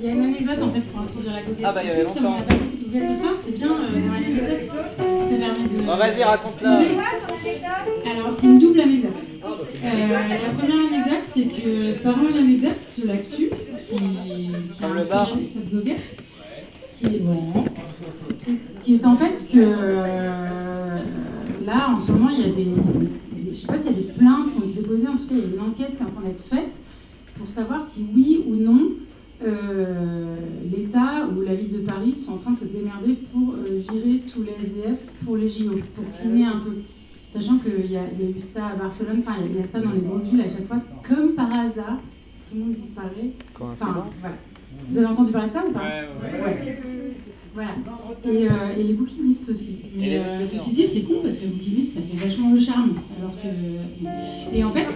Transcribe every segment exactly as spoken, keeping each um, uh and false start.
il y a une anecdote en fait pour introduire la goguette. Ah bah il y avait longtemps. Comme on n'a pas beaucoup de goguettes ce soir, c'est bien euh, dans l'anecdote. Ça permet de. Bon, vas-y, raconte-la. Alors c'est une double anecdote. Euh, la première anecdote, c'est que c'est pas vraiment une anecdote, c'est plutôt l'actu qui, qui a Comme le bar. inspiré cette goguette. Qui est, ouais, qui est en fait que euh, là en ce moment il y a des, il y a des je sais pas s'il y a des plaintes qui ont été déposées, en tout cas il y a une enquête qui est en train d'être faite pour savoir si oui ou non euh, l'État ou la ville de Paris sont en train de se démerder pour euh, virer tous les S D F pour les J O, pour cleaner un peu. Sachant qu'il y, y a eu ça à Barcelone, enfin il y, y a ça dans les grosses villes à chaque fois, comme par hasard, tout le monde disparaît. Enfin, voilà. Vous avez entendu parler de ça ou pas? Ouais, ouais. ouais. Voilà. Et, euh, et les bouquinistes aussi. Mais, et les euh, ceci dit, c'est cool parce que le bouquiniste, ça fait vachement le charme. Alors que... Et en fait...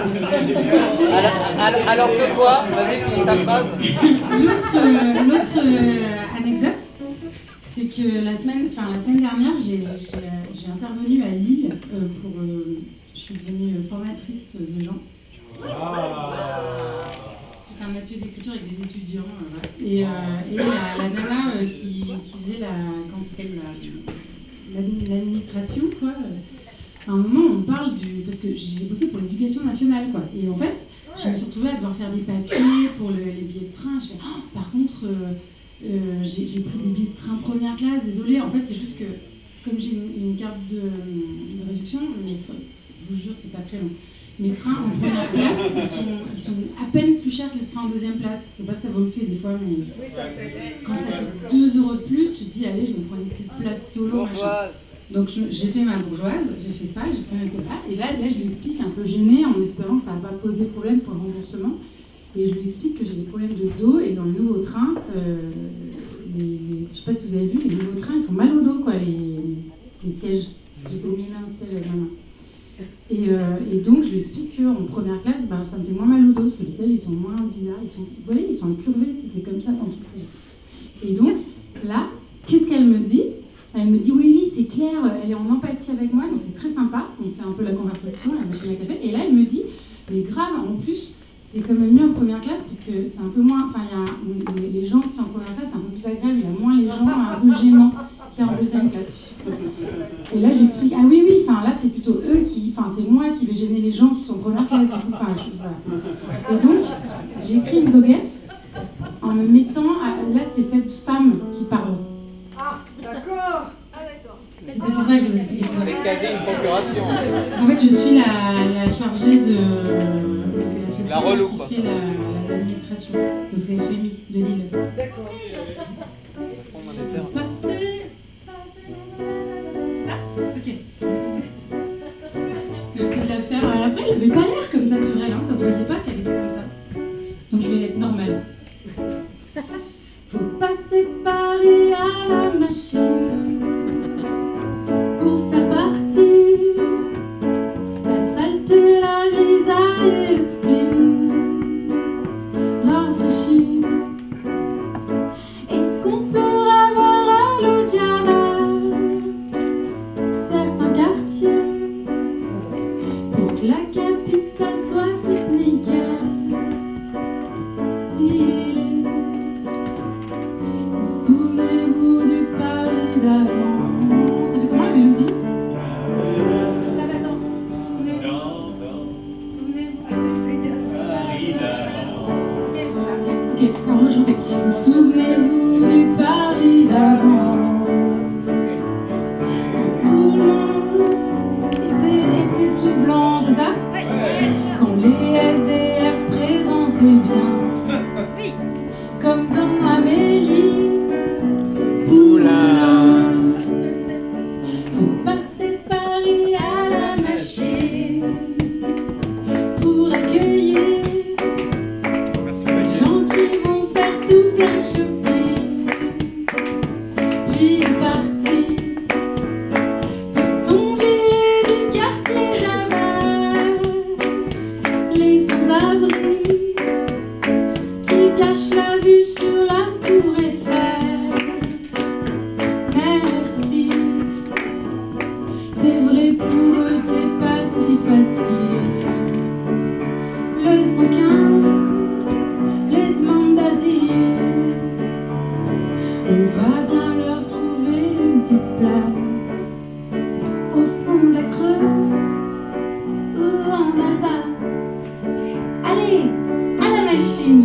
alors, alors que quoi? Vas-y, finis ta phrase. L'autre, euh, l'autre euh, anecdote, c'est que la semaine, enfin, la semaine dernière, j'ai, j'ai, j'ai intervenu à Lille euh, pour... Euh, je suis devenue formatrice de gens. Ah. J'ai fait un atelier d'écriture avec des étudiants. Euh, voilà. Et, euh, et la, la nana euh, qui, qui faisait la... Comment ça s'appelle la, la, l'administration, quoi. À un moment, on parle du... Parce que j'ai bossé pour l'éducation nationale, quoi. Et en fait, je me suis retrouvée à devoir faire des papiers pour le, les billets de train. Je fais, oh, par contre... Euh, Euh, j'ai, j'ai pris des billets de train première classe, désolée, en fait c'est juste que comme j'ai une, une carte de, de réduction, mais je vous jure c'est pas très long, mes trains en première classe ils sont, ils sont à peine plus chers que les trains en deuxième place. Je sais pas si ça vaut le fait des fois, mais quand ça coûte deux euros de plus, tu te dis allez je me prends une petite place solo, machin. Donc je, j'ai fait ma bourgeoise, j'ai fait ça, j'ai fait mes repas, et là, là je lui explique un peu gênée en espérant que ça va pas poser problème pour le remboursement. Et je lui explique que j'ai des problèmes de dos et dans le nouveau train, euh, les, les, je sais pas si vous avez vu, les nouveaux trains ils font mal au dos, quoi, les, les sièges. J'essaie de mimer un siège avec ma main. Et, euh, et donc je lui explique qu'en première classe, bah, ça me fait moins mal au dos parce que les sièges ils sont moins bizarres, ils sont, vous voyez, ils sont incurvés, c'était comme ça dans tout le trajet. Et donc là, qu'est-ce qu'elle me dit? Elle me dit oui, oui, c'est clair, elle est en empathie avec moi, donc c'est très sympa, on fait un peu la conversation, la machine à café. Et là elle me dit, mais grave, en plus, c'est quand même mieux en première classe puisque c'est un peu moins, enfin il y a les, les gens qui sont en première classe c'est un peu plus agréable, il y a moins les gens un peu gênants qu'il y a en deuxième classe. Et là j'explique, ah oui oui, enfin là c'est plutôt eux qui, enfin c'est moi qui vais gêner les gens qui sont en première classe du coup, enfin je, voilà. Et donc j'ai écrit une goguette en me mettant, à, là c'est cette femme qui parle. Ah d'accord. C'était pour ça que je vous expliquais ça. C'est quasi une procuration. En fait, je suis la, la chargée de la, la relou, qui quoi. fait la, la, l'administration au C F M I de Lille. D'accord. Passer, ça, ok. J'essaie de la faire. Alors après, elle avait pas l'air comme ça sur elle, hein. Ça se voyait pas qu'elle était comme ça. Donc je vais être normale. Faut passer Paris à la machine. Pour faire partie, la saleté, la grisaille et le spleen. Rafraîchir. Est-ce qu'on peut avoir à l'eau Java certains quartiers pour que la capitale soit toute nickel, stylée. Vous souvenez-vous du Paris d'avant? Souvenez-vous du Paris d'avant, quand tout le monde était, était tout blanc, c'est ça? Quand les S D F présentaient bien, comme dans Amélie Poulain. Faut passer Paris à la machine pour accueillir les gens qui vont faire tout plein de shopping, puis est parti. Peut-on virer du quartier Java les sans-abri Allez, à la machine.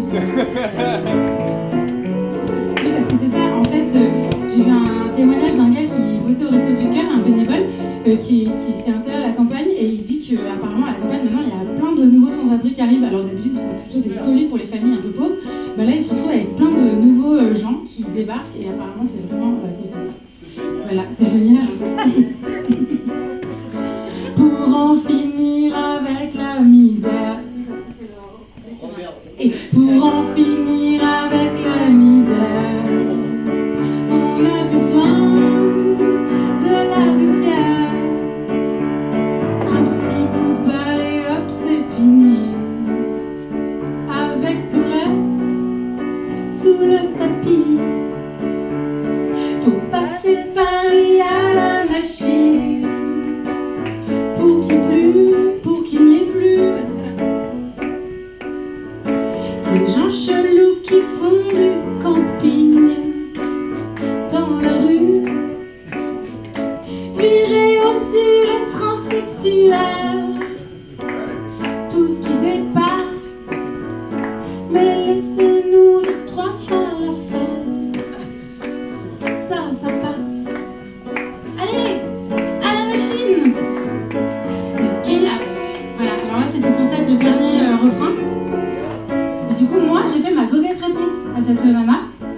Oui, parce que c'est ça, en fait, euh, j'ai vu un témoignage d'un gars qui bossait au Resto du Cœur, un bénévole, euh, qui, qui s'est installé à la campagne, et il dit qu'apparemment à la campagne, maintenant, il y a plein de nouveaux sans-abri qui arrivent. Alors d'habitude, ils font plutôt des colis pour les familles un peu pauvres. Bah, là, ils se retrouvent avec plein de nouveaux euh, gens qui débarquent, et apparemment, c'est vraiment à cause de ça. Voilà, c'est génial. Pour en finir avec la misère. Et pour en finir avec la misère, on n'a plus besoin de la paupière. Un petit coup de balai, hop, c'est fini. Avec tout le reste sous le tapis. Faut passer Paris à la machine pour qu'il plue, pour qu'il n'y ait plus ces gens chelous qui font du camping dans la rue. Virez aussi les transsexuels, tout ce qui dépasse, mais laissez-nous les trois faire la fête. Ça, ça passe. Allez, à la machine. Mais ce qui a... Voilà, alors là c'était censé être le dernier euh, refrain. Et du coup, moi j'ai fait ma goguette réponse à cette nana.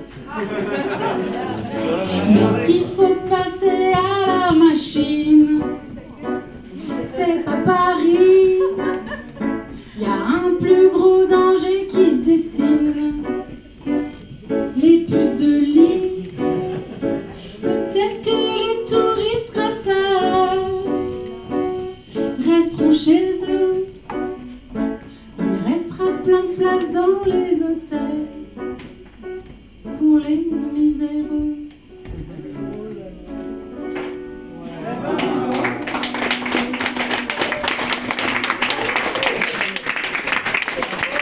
Mais ce qu'il faut passer à la machine, c'est pas Paris. Y a un plus gros danger qui se dessine. Les puces de lit. Peut-être que les touristes, grâce à eux, resteront chez eux. Il restera plein de places dans les hôtels pour les miséreux.